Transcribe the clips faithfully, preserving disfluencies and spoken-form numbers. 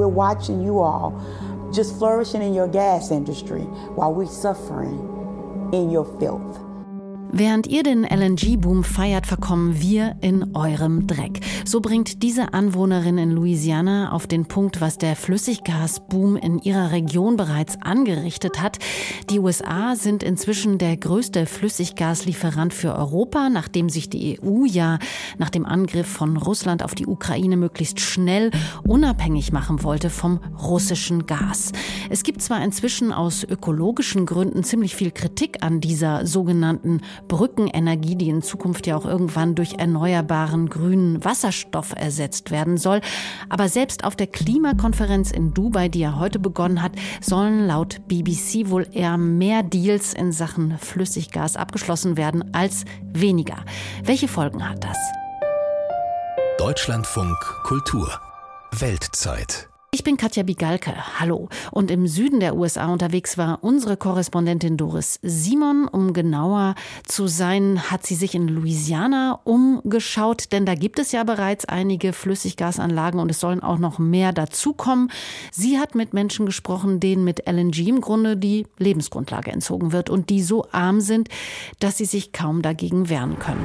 we're watching you all just flourishing in your gas industry while we're suffering in your filth. Während ihr den L N G-Boom feiert, verkommen wir in eurem Dreck. So bringt diese Anwohnerin in Louisiana auf den Punkt, was der Flüssiggasboom in ihrer Region bereits angerichtet hat. Die U S A sind inzwischen der größte Flüssiggaslieferant für Europa, nachdem sich die E U ja nach dem Angriff von Russland auf die Ukraine möglichst schnell unabhängig machen wollte vom russischen Gas. Es gibt zwar inzwischen aus ökologischen Gründen ziemlich viel Kritik an dieser sogenannten Brückenenergie, die in Zukunft ja auch irgendwann durch erneuerbaren grünen Wasserstoff ersetzt werden soll. Aber selbst auf der Klimakonferenz in Dubai, die ja heute begonnen hat, sollen laut B B C wohl eher mehr Deals in Sachen Flüssiggas abgeschlossen werden als weniger. Welche Folgen hat das? Deutschlandfunk Kultur Weltzeit. Ich bin Katja Bigalke, hallo. Und im Süden der U S A unterwegs war unsere Korrespondentin Doris Simon. Um genauer zu sein, hat sie sich in Louisiana umgeschaut, denn da gibt es ja bereits einige Flüssiggasanlagen und es sollen auch noch mehr dazukommen. Sie hat mit Menschen gesprochen, denen mit L N G im Grunde die Lebensgrundlage entzogen wird und die so arm sind, dass sie sich kaum dagegen wehren können.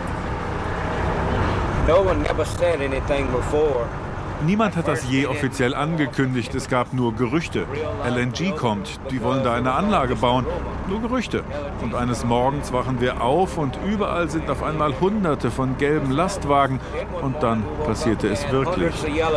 No one ever said anything before. Niemand hat das je offiziell angekündigt, es gab nur Gerüchte. L N G kommt, die wollen da eine Anlage bauen. Nur Gerüchte. Und eines Morgens wachen wir auf und überall sind auf einmal Hunderte von gelben Lastwagen. Und dann passierte es wirklich.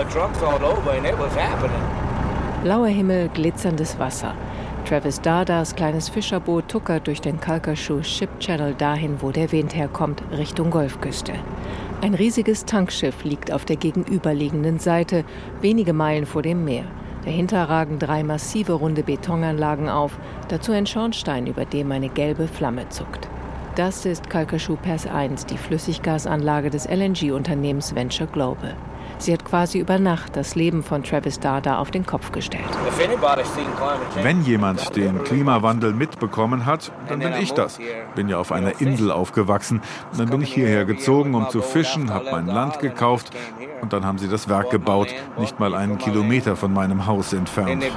Blauer Himmel, glitzerndes Wasser. Travis Dardas kleines Fischerboot tuckert durch den Calcasieu Ship Channel dahin, wo der Wind herkommt, Richtung Golfküste. Ein riesiges Tankschiff liegt auf der gegenüberliegenden Seite, wenige Meilen vor dem Meer. Dahinter ragen drei massive runde Betonanlagen auf, dazu ein Schornstein, über dem eine gelbe Flamme zuckt. Das ist Calcasieu Pass eins, die Flüssiggasanlage des L N G-Unternehmens Venture Global. Sie hat quasi über Nacht das Leben von Travis Darda auf den Kopf gestellt. Wenn jemand den Klimawandel mitbekommen hat, dann bin ich das. Bin ja auf einer Insel aufgewachsen. Dann bin ich hierher gezogen, um zu fischen, habe mein Land gekauft und dann haben sie das Werk gebaut, nicht mal einen Kilometer von meinem Haus entfernt.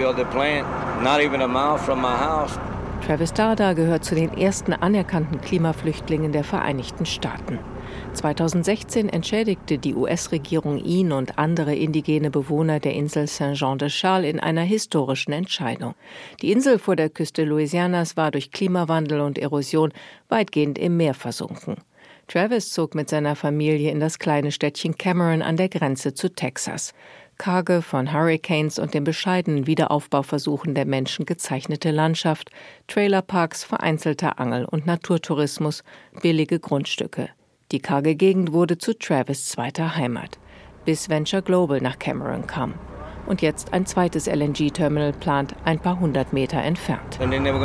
Travis Darda gehört zu den ersten anerkannten Klimaflüchtlingen der Vereinigten Staaten. zweitausendsechzehn entschädigte die U S-Regierung ihn und andere indigene Bewohner der Insel Saint-Jean-de-Charles in einer historischen Entscheidung. Die Insel vor der Küste Louisianas war durch Klimawandel und Erosion weitgehend im Meer versunken. Travis zog mit seiner Familie in das kleine Städtchen Cameron an der Grenze zu Texas. Karge, von Hurricanes und den bescheidenen Wiederaufbauversuchen der Menschen gezeichnete Landschaft, Trailerparks, vereinzelter Angel- und Naturtourismus, billige Grundstücke. Die karge Gegend wurde zu Travis' zweiter Heimat, bis Venture Global nach Cameron kam. Und jetzt ein zweites L N G-Terminal plant, ein paar hundert Meter entfernt.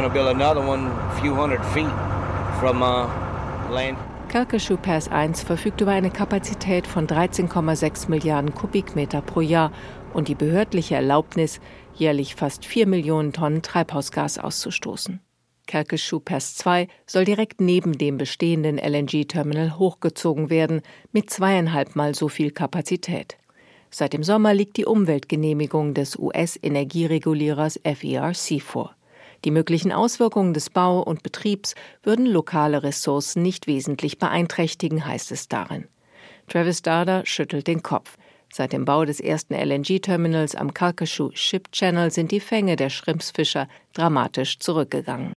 Calcasieu Pass eins verfügt über eine Kapazität von dreizehn Komma sechs Milliarden Kubikmeter pro Jahr und die behördliche Erlaubnis, jährlich fast vier Millionen Tonnen Treibhausgas auszustoßen. Calcasieu Pass zwei soll direkt neben dem bestehenden L N G-Terminal hochgezogen werden, mit zweieinhalb Mal so viel Kapazität. Seit dem Sommer liegt die Umweltgenehmigung des U S-Energieregulierers F E R C vor. Die möglichen Auswirkungen des Bau und Betriebs würden lokale Ressourcen nicht wesentlich beeinträchtigen, heißt es darin. Travis Darda schüttelt den Kopf. Seit dem Bau des ersten L N G-Terminals am Calcasieu Ship Channel sind die Fänge der Shrimpsfischer dramatisch zurückgegangen.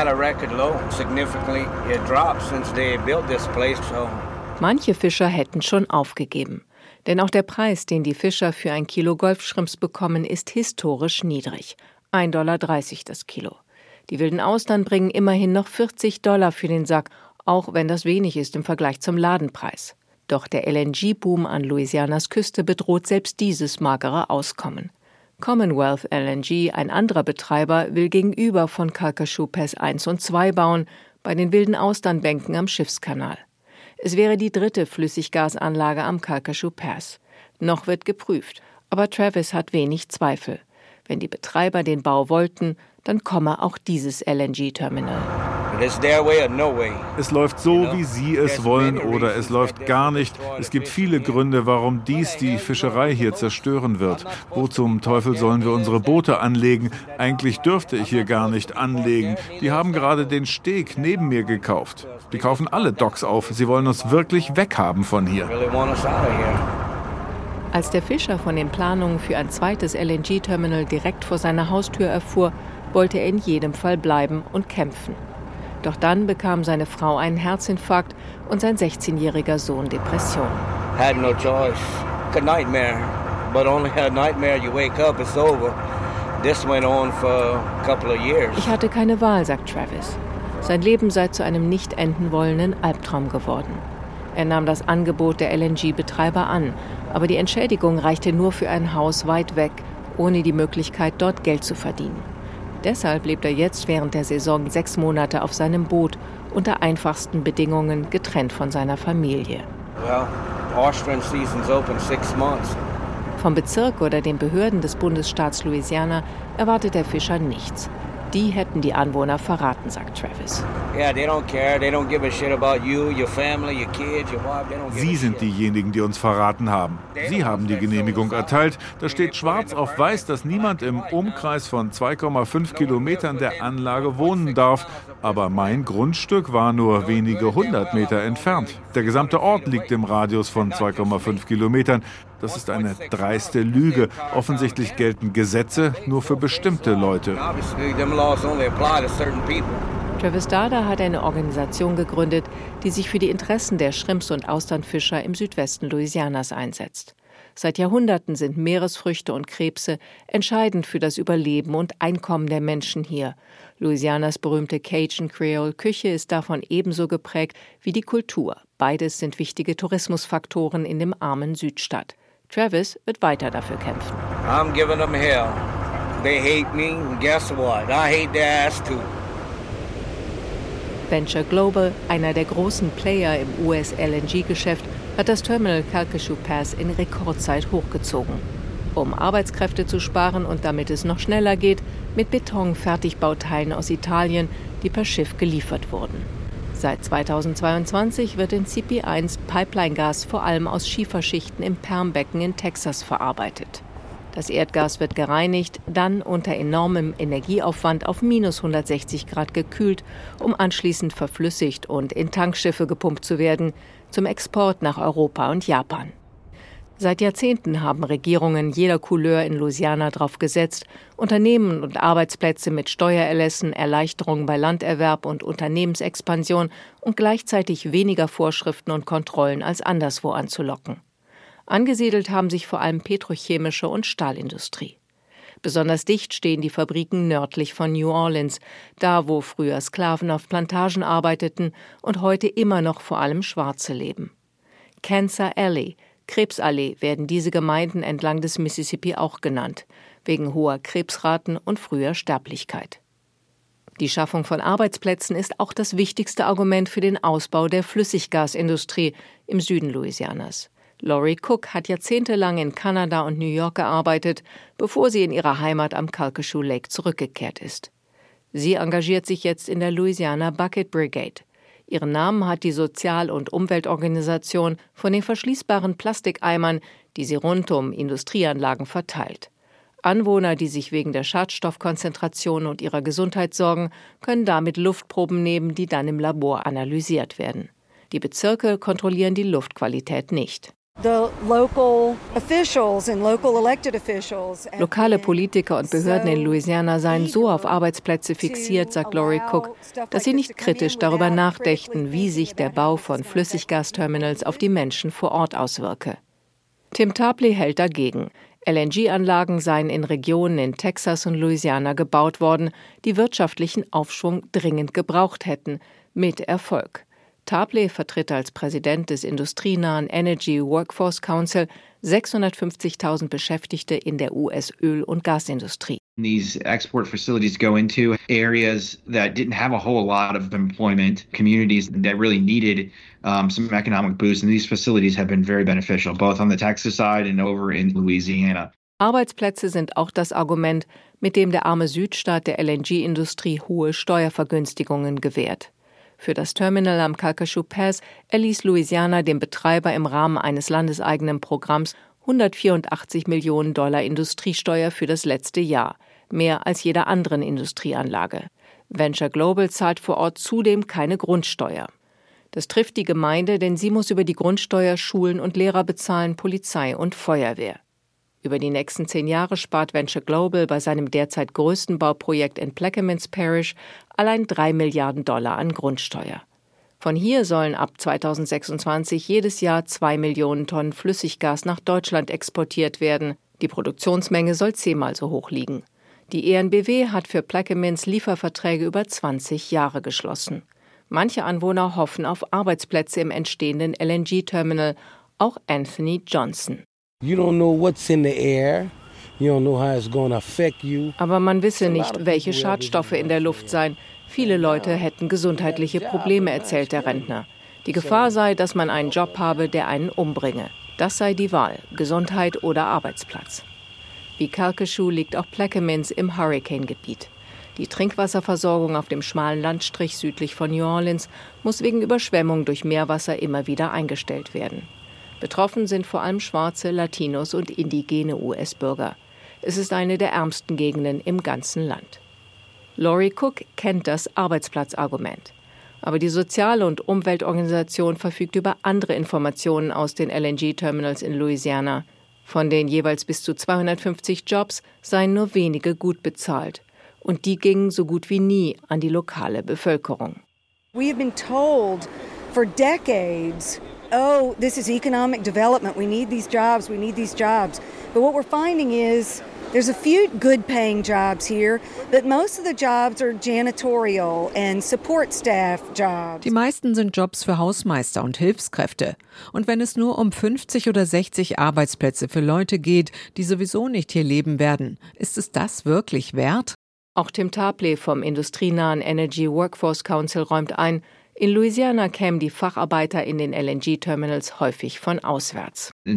Manche Fischer hätten schon aufgegeben. Denn auch der Preis, den die Fischer für ein Kilo Golfschrimps bekommen, ist historisch niedrig. ein Dollar dreißig das Kilo. Die wilden Austern bringen immerhin noch vierzig Dollar für den Sack, auch wenn das wenig ist im Vergleich zum Ladenpreis. Doch der L N G-Boom an Louisianas Küste bedroht selbst dieses magere Auskommen. Commonwealth L N G, ein anderer Betreiber, will gegenüber von Calcasieu Pass eins und zwei bauen, bei den wilden Austernbänken am Schiffskanal. Es wäre die dritte Flüssiggasanlage am Calcasieu Pass. Noch wird geprüft, aber Travis hat wenig Zweifel. Wenn die Betreiber den Bau wollten, dann komme auch dieses L N G-Terminal. Es läuft so, wie Sie es wollen, oder es läuft gar nicht. Es gibt viele Gründe, warum dies die Fischerei hier zerstören wird. Wo zum Teufel sollen wir unsere Boote anlegen? Eigentlich dürfte ich hier gar nicht anlegen. Die haben gerade den Steg neben mir gekauft. Die kaufen alle Docks auf. Sie wollen uns wirklich weghaben von hier. Als der Fischer von den Planungen für ein zweites L N G-Terminal direkt vor seiner Haustür erfuhr, wollte er in jedem Fall bleiben und kämpfen. Doch dann bekam seine Frau einen Herzinfarkt und sein sechzehnjähriger Sohn Depression. Had no choice. A nightmare, but only a nightmare. You wake up, it's over. This went on for a couple of years. Ich hatte keine Wahl, sagt Travis. Sein Leben sei zu einem nicht enden wollenden Albtraum geworden. Er nahm das Angebot der L N G-Betreiber an, aber die Entschädigung reichte nur für ein Haus weit weg, ohne die Möglichkeit, dort Geld zu verdienen. Deshalb lebt er jetzt während der Saison sechs Monate auf seinem Boot, unter einfachsten Bedingungen, getrennt von seiner Familie. Well, Austrian season's open six months. Vom Bezirk oder den Behörden des Bundesstaats Louisiana erwartet der Fischer nichts. Die hätten die Anwohner verraten, sagt Travis. Sie sind diejenigen, die uns verraten haben. Sie haben die Genehmigung erteilt. Da steht schwarz auf weiß, dass niemand im Umkreis von zwei Komma fünf Kilometern der Anlage wohnen darf. Aber mein Grundstück war nur wenige hundert Meter entfernt. Der gesamte Ort liegt im Radius von zwei Komma fünf Kilometern. Das ist eine dreiste Lüge. Offensichtlich gelten Gesetze nur für bestimmte Leute. Travis Dada hat eine Organisation gegründet, die sich für die Interessen der Shrimps- und Austernfischer im Südwesten Louisianas einsetzt. Seit Jahrhunderten sind Meeresfrüchte und Krebse entscheidend für das Überleben und Einkommen der Menschen hier. Louisianas berühmte Cajun Creole Küche ist davon ebenso geprägt wie die Kultur. Beides sind wichtige Tourismusfaktoren in dem armen Südstaat. Travis wird weiter dafür kämpfen. I'm giving them hell. They hate me, and guess what? I hate their ass too. Venture Global, einer der großen Player im U S-L N G-Geschäft, hat das Terminal Calcasieu Pass in Rekordzeit hochgezogen. Um Arbeitskräfte zu sparen und damit es noch schneller geht, mit Beton-Fertigbauteilen aus Italien, die per Schiff geliefert wurden. Seit zweitausendzweiundzwanzig wird in C P eins Pipeline-Gas vor allem aus Schieferschichten im Permbecken in Texas verarbeitet. Das Erdgas wird gereinigt, dann unter enormem Energieaufwand auf minus hundertsechzig Grad gekühlt, um anschließend verflüssigt und in Tankschiffe gepumpt zu werden, zum Export nach Europa und Japan. Seit Jahrzehnten haben Regierungen jeder Couleur in Louisiana darauf gesetzt, Unternehmen und Arbeitsplätze mit Steuererlässen, Erleichterungen bei Landerwerb und Unternehmensexpansion und gleichzeitig weniger Vorschriften und Kontrollen als anderswo anzulocken. Angesiedelt haben sich vor allem petrochemische und Stahlindustrie. Besonders dicht stehen die Fabriken nördlich von New Orleans, da wo früher Sklaven auf Plantagen arbeiteten und heute immer noch vor allem Schwarze leben. Cancer Alley, Krebsallee werden diese Gemeinden entlang des Mississippi auch genannt, wegen hoher Krebsraten und früher Sterblichkeit. Die Schaffung von Arbeitsplätzen ist auch das wichtigste Argument für den Ausbau der Flüssiggasindustrie im Süden Louisianas. Lori Cook hat jahrzehntelang in Kanada und New York gearbeitet, bevor sie in ihre Heimat am Calcasieu Lake zurückgekehrt ist. Sie engagiert sich jetzt in der Louisiana Bucket Brigade. Ihren Namen hat die Sozial- und Umweltorganisation von den verschließbaren Plastikeimern, die sie rund um Industrieanlagen verteilt. Anwohner, die sich wegen der Schadstoffkonzentration und ihrer Gesundheit sorgen, können damit Luftproben nehmen, die dann im Labor analysiert werden. Die Bezirke kontrollieren die Luftqualität nicht. Lokale Politiker und Behörden in Louisiana seien so auf Arbeitsplätze fixiert, sagt Lori Cook, dass sie nicht kritisch darüber nachdächten, wie sich der Bau von Flüssiggasterminals auf die Menschen vor Ort auswirke. Tim Tarpley hält dagegen. L N G-Anlagen seien in Regionen in Texas und Louisiana gebaut worden, die wirtschaftlichen Aufschwung dringend gebraucht hätten, mit Erfolg. Tarpley vertritt als Präsident des industrienahen Energy Workforce Council sechshundertfünfzigtausend Beschäftigte in der U S-Öl- und Gasindustrie. These export facilities go into areas that didn't have a whole lot of employment, communities that really needed um, some economic boost, and these facilities have been very beneficial, both on the Texas side and over in Louisiana. Arbeitsplätze sind auch das Argument, mit dem der arme Südstaat der L N G-Industrie hohe Steuervergünstigungen gewährt. Für das Terminal am Calcasieu Pass erließ Louisiana dem Betreiber im Rahmen eines landeseigenen Programms hundertvierundachtzig Millionen Dollar Industriesteuer für das letzte Jahr, mehr als jeder anderen Industrieanlage. Venture Global zahlt vor Ort zudem keine Grundsteuer. Das trifft die Gemeinde, denn sie muss über die Grundsteuer Schulen und Lehrer bezahlen, Polizei und Feuerwehr. Über die nächsten zehn Jahre spart Venture Global bei seinem derzeit größten Bauprojekt in Plaquemines Parish allein drei Milliarden Dollar an Grundsteuer. Von hier sollen ab zweitausendsechsundzwanzig jedes Jahr zwei Millionen Tonnen Flüssiggas nach Deutschland exportiert werden. Die Produktionsmenge soll zehnmal so hoch liegen. Die E N B W hat für Plaquemines Lieferverträge über zwanzig Jahre geschlossen. Manche Anwohner hoffen auf Arbeitsplätze im entstehenden L N G-Terminal, auch Anthony Johnson. Aber man wisse nicht, welche Schadstoffe in der Luft seien. Viele Leute hätten gesundheitliche Probleme, erzählt der Rentner. Die Gefahr sei, dass man einen Job habe, der einen umbringe. Das sei die Wahl, Gesundheit oder Arbeitsplatz. Wie Calcasieu liegt auch Plaquemines im Hurricane-Gebiet. Die Trinkwasserversorgung auf dem schmalen Landstrich südlich von New Orleans muss wegen Überschwemmung durch Meerwasser immer wieder eingestellt werden. Betroffen sind vor allem Schwarze, Latinos und indigene U S-Bürger. Es ist eine der ärmsten Gegenden im ganzen Land. Laurie Cook kennt das Arbeitsplatzargument. Aber die Soziale- und Umweltorganisation verfügt über andere Informationen aus den L N G-Terminals in Louisiana. Von den jeweils bis zu zweihundertfünfzig Jobs seien nur wenige gut bezahlt. Und die gingen so gut wie nie an die lokale Bevölkerung. We have been told for decades, oh, this is economic development. We need these jobs. We need these jobs. But what we're finding is there's a few good-paying jobs here, but most of the jobs are janitorial and support staff jobs. Die meisten sind Jobs für Hausmeister und Hilfskräfte. Und wenn es nur um fünfzig oder sechzig Arbeitsplätze für Leute geht, die sowieso nicht hier leben werden, ist es das wirklich wert? Auch Tim Tarpley vom industrienahen Energy Workforce Council räumt ein, in Louisiana kämen die Facharbeiter in den L N G-Terminals häufig von auswärts. In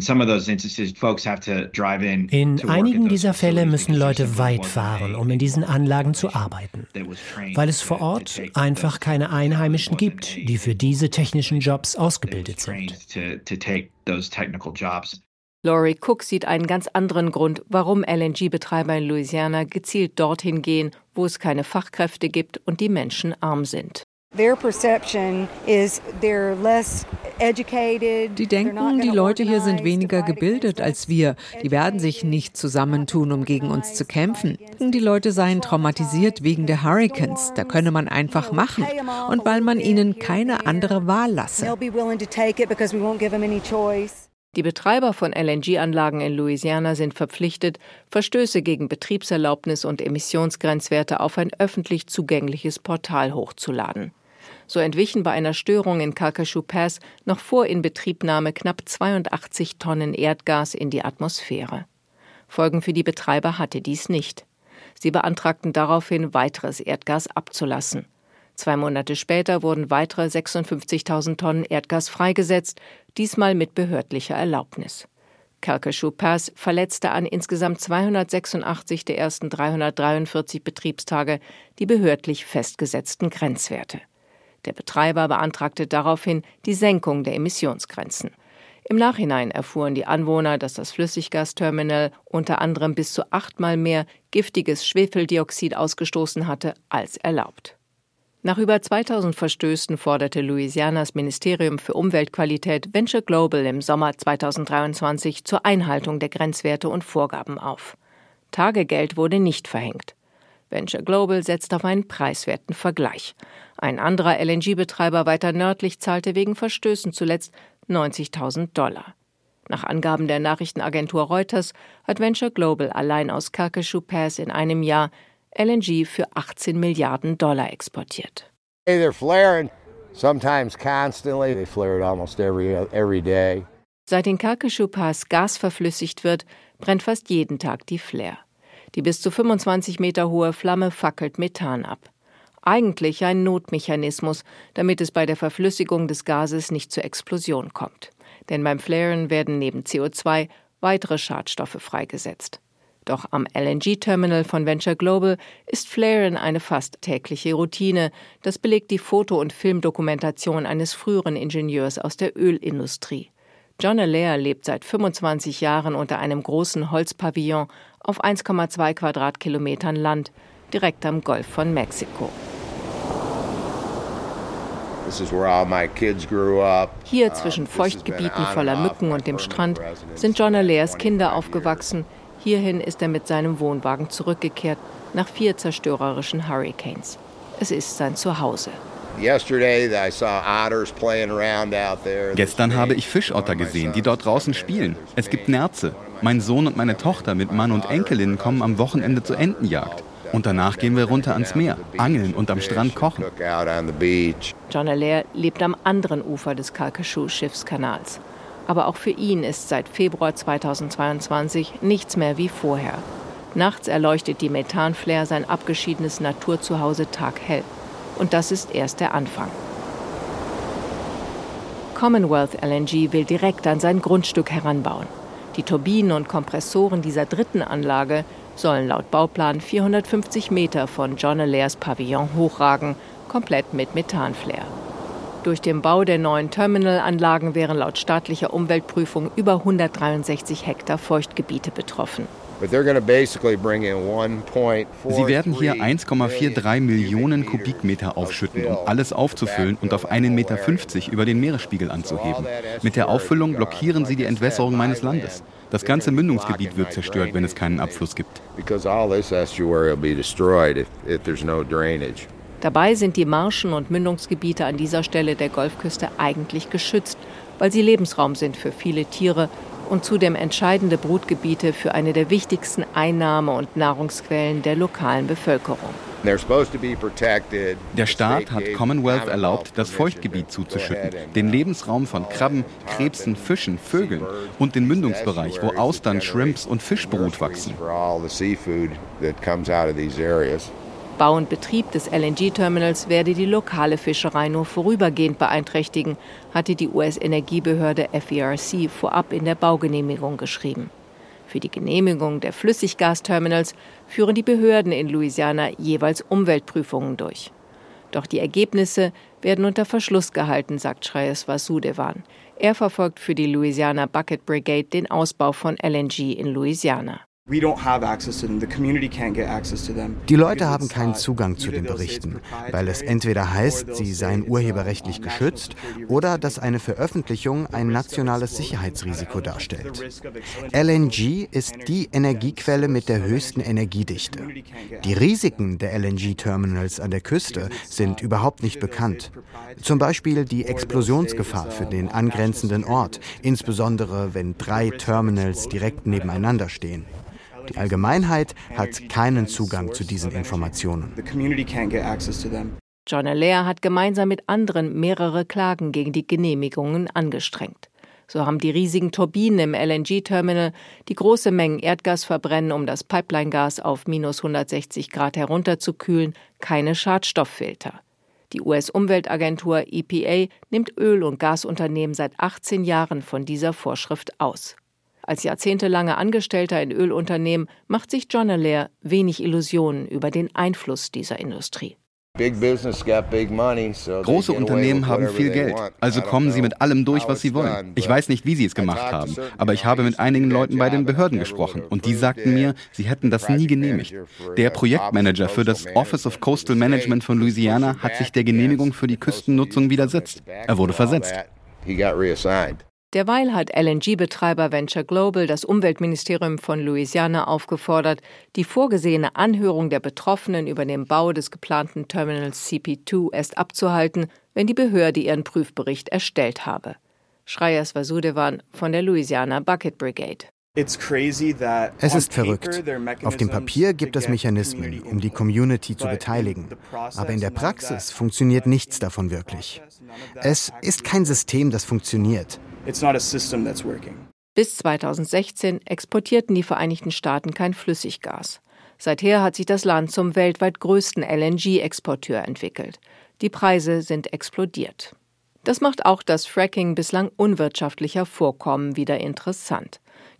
einigen dieser Fälle müssen Leute weit fahren, um in diesen Anlagen zu arbeiten, weil es vor Ort einfach keine Einheimischen gibt, die für diese technischen Jobs ausgebildet sind. Laurie Cook sieht einen ganz anderen Grund, warum L N G-Betreiber in Louisiana gezielt dorthin gehen, wo es keine Fachkräfte gibt und die Menschen arm sind. Die denken, die Leute hier sind weniger gebildet als wir. Die werden sich nicht zusammentun, um gegen uns zu kämpfen. Die Leute seien traumatisiert wegen der Hurricanes. Da könne man einfach machen. Und weil man ihnen keine andere Wahl lasse. Die Betreiber von L N G-Anlagen in Louisiana sind verpflichtet, Verstöße gegen Betriebserlaubnis und Emissionsgrenzwerte auf ein öffentlich zugängliches Portal hochzuladen. So entwichen bei einer Störung in Calcasieu Pass noch vor Inbetriebnahme knapp zweiundachtzig Tonnen Erdgas in die Atmosphäre. Folgen für die Betreiber hatte dies nicht. Sie beantragten daraufhin, weiteres Erdgas abzulassen. Zwei Monate später wurden weitere sechsundfünfzigtausend Tonnen Erdgas freigesetzt, diesmal mit behördlicher Erlaubnis. Calcasieu Pass verletzte an insgesamt zweihundertsechsundachtzig der ersten dreihundertdreiundvierzig Betriebstage die behördlich festgesetzten Grenzwerte. Der Betreiber beantragte daraufhin die Senkung der Emissionsgrenzen. Im Nachhinein erfuhren die Anwohner, dass das Flüssiggasterminal unter anderem bis zu achtmal mehr giftiges Schwefeldioxid ausgestoßen hatte als erlaubt. Nach über zweitausend Verstößen forderte Louisianas Ministerium für Umweltqualität Venture Global im Sommer zweitausenddreiundzwanzig zur Einhaltung der Grenzwerte und Vorgaben auf. Tagegeld wurde nicht verhängt. Venture Global setzt auf einen preiswerten Vergleich. Ein anderer L N G-Betreiber weiter nördlich zahlte wegen Verstößen zuletzt neunzigtausend Dollar. Nach Angaben der Nachrichtenagentur Reuters hat Venture Global allein aus Calcasieu Pass in einem Jahr L N G für achtzehn Milliarden Dollar exportiert. They're flaring, sometimes constantly. They flare it almost every every day. Seit in Calcasieu Pass Gas verflüssigt wird, brennt fast jeden Tag die Flare. Die bis zu fünfundzwanzig Meter hohe Flamme fackelt Methan ab. Eigentlich ein Notmechanismus, damit es bei der Verflüssigung des Gases nicht zur Explosion kommt. Denn beim Flaren werden neben C O zwei weitere Schadstoffe freigesetzt. Doch am L N G-Terminal von Venture Global ist Flaring eine fast tägliche Routine. Das belegt die Foto- und Filmdokumentation eines früheren Ingenieurs aus der Ölindustrie. John Allaire lebt seit fünfundzwanzig Jahren unter einem großen Holzpavillon auf eins Komma zwei Quadratkilometern Land, direkt am Golf von Mexiko. Hier zwischen Feuchtgebieten voller Mücken und dem Strand sind John Allaires Kinder aufgewachsen. Hierhin ist er mit seinem Wohnwagen zurückgekehrt, nach vier zerstörerischen Hurricanes. Es ist sein Zuhause. Gestern habe ich Fischotter gesehen, die dort draußen spielen. Es gibt Nerze. Mein Sohn und meine Tochter mit Mann und Enkelin kommen am Wochenende zur Entenjagd. Und danach gehen wir runter ans Meer, angeln und am Strand kochen. John Allaire lebt am anderen Ufer des Calcasieu-Schiffskanals. Aber auch für ihn ist seit Februar zweitausendzweiundzwanzig nichts mehr wie vorher. Nachts erleuchtet die Methanflare sein abgeschiedenes Naturzuhause taghell. Und das ist erst der Anfang. Commonwealth L N G will direkt an sein Grundstück heranbauen. Die Turbinen und Kompressoren dieser dritten Anlage sollen laut Bauplan vierhundertfünfzig Meter von John Allaires Pavillon hochragen, komplett mit Methanflare. Durch den Bau der neuen Terminalanlagen wären laut staatlicher Umweltprüfung über hundertdreiundsechzig Hektar Feuchtgebiete betroffen. Sie werden hier eins Komma dreiundvierzig Millionen Kubikmeter aufschütten, um alles aufzufüllen und auf einen Meter fünfzig über den Meeresspiegel anzuheben. Mit der Auffüllung blockieren sie die Entwässerung meines Landes. Das ganze Mündungsgebiet wird zerstört, wenn es keinen Abfluss gibt. Dabei sind die Marschen und Mündungsgebiete an dieser Stelle der Golfküste eigentlich geschützt, weil sie Lebensraum sind für viele Tiere und zudem entscheidende Brutgebiete für eine der wichtigsten Einnahme- und Nahrungsquellen der lokalen Bevölkerung. Der Staat hat Commonwealth erlaubt, das Feuchtgebiet zuzuschütten, den Lebensraum von Krabben, Krebsen, Fischen, Vögeln und den Mündungsbereich, wo Austern, Shrimps und Fischbrut wachsen. Bau und Betrieb des L N G-Terminals werde die lokale Fischerei nur vorübergehend beeinträchtigen, hatte die U S-Energiebehörde F E R C vorab in der Baugenehmigung geschrieben. Für die Genehmigung der Flüssiggasterminals führen die Behörden in Louisiana jeweils Umweltprüfungen durch. Doch die Ergebnisse werden unter Verschluss gehalten, sagt Shreyas Vasudevan. Er verfolgt für die Louisiana Bucket Brigade den Ausbau von L N G in Louisiana. Die Leute haben keinen Zugang zu den Berichten, weil es entweder heißt, sie seien urheberrechtlich geschützt oder dass eine Veröffentlichung ein nationales Sicherheitsrisiko darstellt. L N G ist die Energiequelle mit der höchsten Energiedichte. Die Risiken der L N G-Terminals an der Küste sind überhaupt nicht bekannt. Zum Beispiel die Explosionsgefahr für den angrenzenden Ort, insbesondere wenn drei Terminals direkt nebeneinander stehen. Die Allgemeinheit hat keinen Zugang zu diesen Informationen. John Allaire hat gemeinsam mit anderen mehrere Klagen gegen die Genehmigungen angestrengt. So haben die riesigen Turbinen im L N G-Terminal, die große Mengen Erdgas verbrennen, um das Pipeline-Gas auf minus hundertsechzig Grad herunterzukühlen, keine Schadstofffilter. Die U S-Umweltagentur E P A nimmt Öl- und Gasunternehmen seit achtzehn Jahren von dieser Vorschrift aus. Als jahrzehntelanger Angestellter in Ölunternehmen macht sich John Allaire wenig Illusionen über den Einfluss dieser Industrie. Große Unternehmen haben viel Geld, also kommen sie mit allem durch, was sie wollen. Ich weiß nicht, wie sie es gemacht haben, aber ich habe mit einigen Leuten bei den Behörden gesprochen und die sagten mir, sie hätten das nie genehmigt. Der Projektmanager für das Office of Coastal Management von Louisiana hat sich der Genehmigung für die Küstennutzung widersetzt. Er wurde versetzt. Derweil hat L N G-Betreiber Venture Global das Umweltministerium von Louisiana aufgefordert, die vorgesehene Anhörung der Betroffenen über den Bau des geplanten Terminals C P zwei erst abzuhalten, wenn die Behörde ihren Prüfbericht erstellt habe. Shreyas Vasudevan von der Louisiana Bucket Brigade. Es ist verrückt. Auf dem Papier gibt es Mechanismen, um die Community zu beteiligen. Aber in der Praxis funktioniert nichts davon wirklich. Es ist kein System, das funktioniert. Bis zweitausendsechzehn exportierten die Vereinigten Staaten kein Flüssiggas. Seither hat sich das Land zum weltweit größten L N G-Exporteur entwickelt. Die Preise sind explodiert. Das macht auch das Fracking bislang unwirtschaftlicher Vorkommen wieder interessant.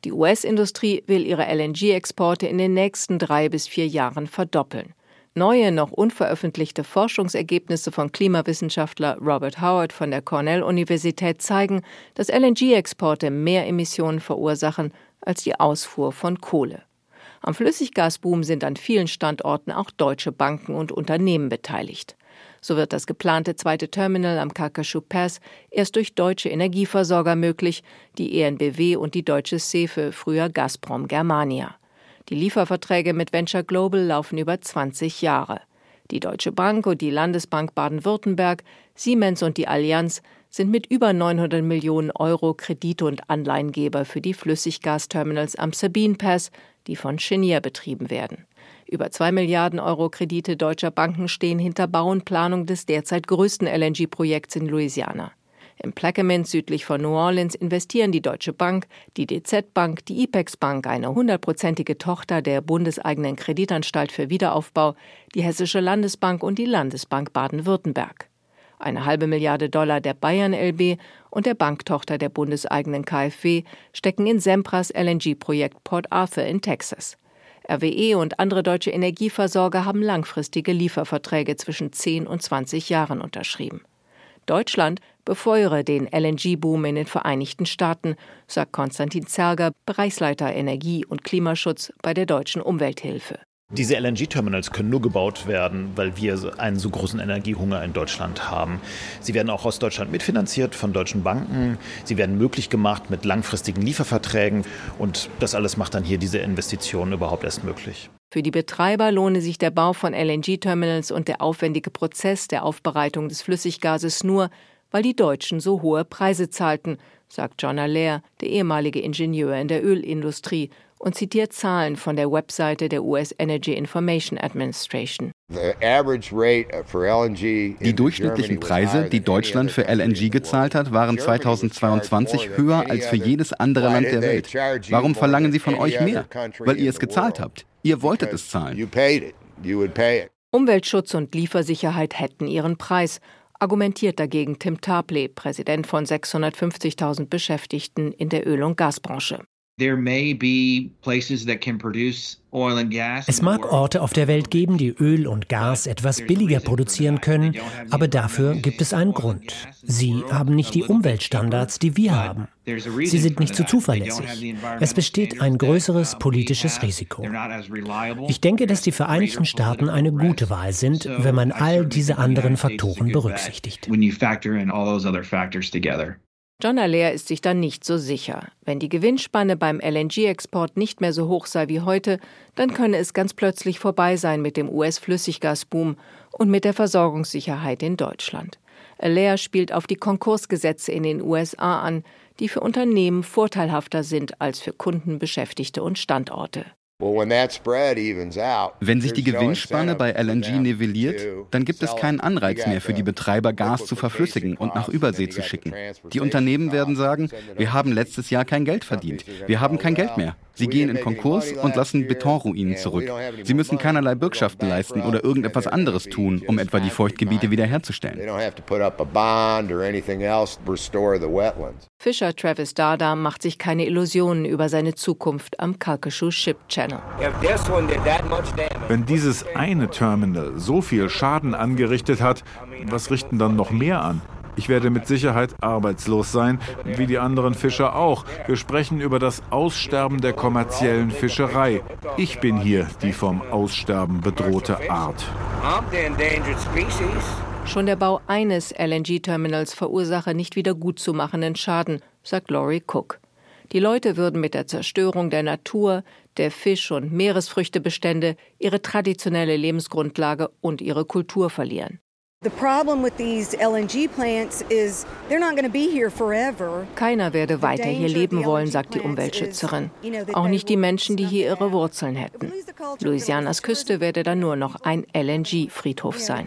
Die U S-Industrie will ihre L N G-Exporte in den nächsten drei bis vier Jahren verdoppeln. Neue, noch unveröffentlichte Forschungsergebnisse von Klimawissenschaftler Robert Howard von der Cornell-Universität zeigen, dass L N G-Exporte mehr Emissionen verursachen als die Ausfuhr von Kohle. Am Flüssiggasboom sind an vielen Standorten auch deutsche Banken und Unternehmen beteiligt. So wird das geplante zweite Terminal am Calcasieu Pass erst durch deutsche Energieversorger möglich, die E N B W und die deutsche Sefe, früher Gazprom Germania. Die Lieferverträge mit Venture Global laufen über zwanzig Jahre. Die Deutsche Bank und die Landesbank Baden-Württemberg, Siemens und die Allianz sind mit über neunhundert Millionen Euro Kredite und Anleihengeber für die Flüssiggasterminals am Sabine Pass, die von Cheniere betrieben werden. Über zwei Milliarden Euro Kredite deutscher Banken stehen hinter Bau und Planung des derzeit größten L N G-Projekts in Louisiana. Im Plaquemine südlich von New Orleans investieren die Deutsche Bank, die D Z Bank, die Ipex Bank, eine hundertprozentige Tochter der bundeseigenen Kreditanstalt für Wiederaufbau, die Hessische Landesbank und die Landesbank Baden-Württemberg. Eine halbe Milliarde Dollar der Bayern L B und der Banktochter der bundeseigenen K f W stecken in Sempras L N G-Projekt Port Arthur in Texas. R W E und andere deutsche Energieversorger haben langfristige Lieferverträge zwischen zehn und zwanzig Jahren unterschrieben. Deutschland befeuere den L N G-Boom in den Vereinigten Staaten, sagt Konstantin Zerger, Bereichsleiter Energie und Klimaschutz bei der Deutschen Umwelthilfe. Diese L N G-Terminals können nur gebaut werden, weil wir einen so großen Energiehunger in Deutschland haben. Sie werden auch aus Deutschland mitfinanziert von deutschen Banken. Sie werden möglich gemacht mit langfristigen Lieferverträgen. Und das alles macht dann hier diese Investitionen überhaupt erst möglich. Für die Betreiber lohne sich der Bau von L N G-Terminals und der aufwendige Prozess der Aufbereitung des Flüssiggases nur, weil die Deutschen so hohe Preise zahlten, sagt John Allaire, der ehemalige Ingenieur in der Ölindustrie, und zitiert Zahlen von der Webseite der U S Energy Information Administration. Die durchschnittlichen Preise, die Deutschland für L N G gezahlt hat, waren zweitausendzweiundzwanzig höher als für jedes andere Land der Welt. Warum verlangen sie von euch mehr? Weil ihr es gezahlt habt. Ihr wolltet es zahlen. Umweltschutz und Liefersicherheit hätten ihren Preis, argumentiert dagegen Tim Tarpley, Präsident von sechshundertfünfzigtausend Beschäftigten in der Öl- und Gasbranche. Es mag Orte auf der Welt geben, die Öl und Gas etwas billiger produzieren können, aber dafür gibt es einen Grund. Sie haben nicht die Umweltstandards, die wir haben. Sie sind nicht so zuverlässig. Es besteht ein größeres politisches Risiko. Ich denke, dass die Vereinigten Staaten eine gute Wahl sind, wenn man all diese anderen Faktoren berücksichtigt. John Allaire ist sich da nicht so sicher. Wenn die Gewinnspanne beim L N G-Export nicht mehr so hoch sei wie heute, dann könne es ganz plötzlich vorbei sein mit dem U S-Flüssiggasboom und mit der Versorgungssicherheit in Deutschland. Allaire spielt auf die Konkursgesetze in den U S A an, die für Unternehmen vorteilhafter sind als für Kunden, Beschäftigte und Standorte. Wenn sich die Gewinnspanne bei L N G nivelliert, dann gibt es keinen Anreiz mehr für die Betreiber, Gas zu verflüssigen und nach Übersee zu schicken. Die Unternehmen werden sagen, wir haben letztes Jahr kein Geld verdient, wir haben kein Geld mehr. Sie gehen in Konkurs und lassen Betonruinen zurück. Sie müssen keinerlei Bürgschaften leisten oder irgendetwas anderes tun, um etwa die Feuchtgebiete wiederherzustellen. Fischer Travis Dardar macht sich keine Illusionen über seine Zukunft am Calcasieu Ship Channel. Wenn dieses eine Terminal so viel Schaden angerichtet hat, was richten dann noch mehr an? Ich werde mit Sicherheit arbeitslos sein, wie die anderen Fischer auch. Wir sprechen über das Aussterben der kommerziellen Fischerei. Ich bin hier die vom Aussterben bedrohte Art. Schon der Bau eines L N G-Terminals verursache nicht wieder gutzumachenden Schaden, sagt Laurie Cook. Die Leute würden mit der Zerstörung der Natur, der Fisch- und Meeresfrüchtebestände ihre traditionelle Lebensgrundlage und ihre Kultur verlieren. Keiner werde weiter hier leben wollen, sagt die Umweltschützerin. Auch nicht die Menschen, die hier ihre Wurzeln hätten. Louisianas Küste werde dann nur noch ein L N G-Friedhof sein.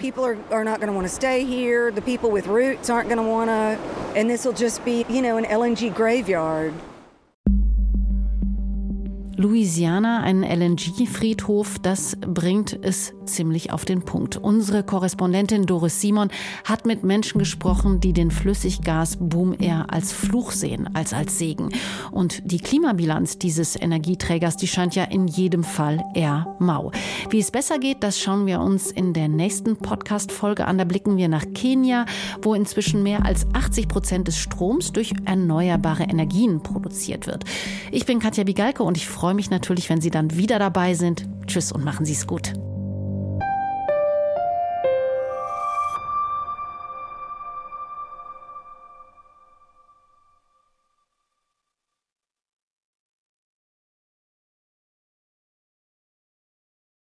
Louisiana, ein L N G-Friedhof, das bringt es ziemlich auf den Punkt. Unsere Korrespondentin Doris Simon hat mit Menschen gesprochen, die den Flüssiggasboom eher als Fluch sehen als als Segen. Und die Klimabilanz dieses Energieträgers, die scheint ja in jedem Fall eher mau. Wie es besser geht, das schauen wir uns in der nächsten Podcast-Folge an. Da blicken wir nach Kenia, wo inzwischen mehr als achtzig Prozent des Stroms durch erneuerbare Energien produziert wird. Ich bin Katja Bigalke und ich freue mich natürlich, wenn Sie dann wieder dabei sind. Tschüss und machen Sie es gut.